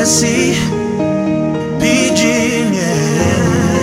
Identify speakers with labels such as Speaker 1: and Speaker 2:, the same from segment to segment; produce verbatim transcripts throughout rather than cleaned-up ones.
Speaker 1: legacy Pidgin, yeah.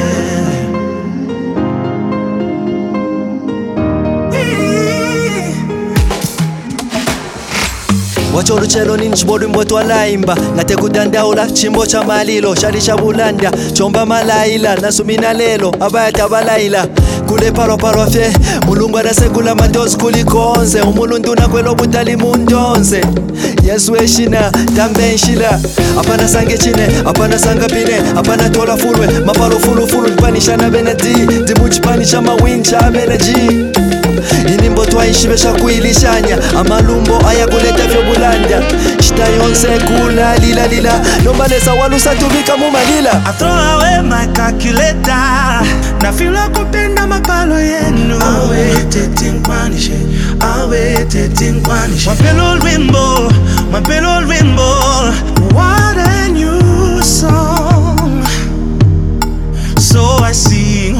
Speaker 2: Wacholu chelo ni nchibodu mbotu walaimba ngate kudandaula chimbo cha malilo shali cha bulanda chomba malaila nasumina lelo abayata balaila kule paro paro fye mulungu arasegula madozi kulikonze umulundu na kwelo butali mundonze Yesu eshina tambe nshila apana sange chine apana sanga pine apana tola fulwe mapalo fulu fulu npanisha na benedi dimuchipanisha mawincha beneji inimbo twaishibesha kuilishanya amalumbo ayakuleta vyo bulanda shita yonse kula lila lila nombalesa walusa tubika mumalila.
Speaker 1: I throw away my calculator na feel kupenda mapalo yenu awe teting panishe awe teting panishe mapelo wimbo mapelo wimbo what a new song so I sing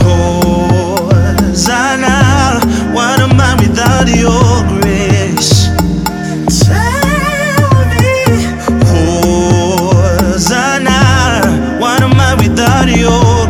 Speaker 1: Hosanna. What am I without your grace? Tell me, Hosanna. What am I without your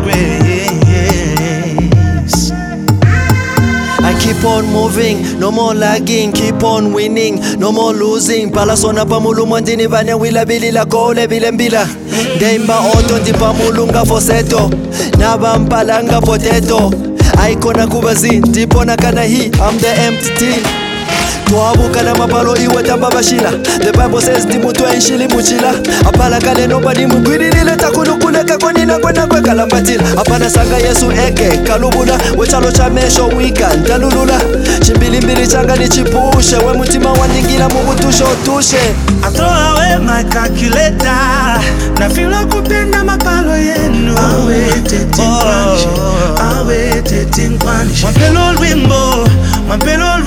Speaker 1: grace?
Speaker 2: I keep on moving, no more lagging, keep on winning, no more losing. Palasona pamulu mandini vanya wila bili la kole bile mbila. Deimba oto ndipa mulunga foseto, naba mpalanga potato. Aikona kubazi, ndipona kana hii, I'm the empty tin. Tuabuka na mapalo iwe tamba bashila. The Bible says di mutu enshili muchila. Apala kale nobody mugwiri nile takulu kuleka koni na kwena kwe kalambatila. Apana sanga Yesu eke kalubula. Wechalo cha mesho wika ntalulula. Chimbili mbili changa ni chipushe. We mutima waningila mubutusho tushe.
Speaker 1: I throw away my calculator na feel kupenda mapalo yenu awe teting panishe awe teting panishe mapelo wimbo mapelo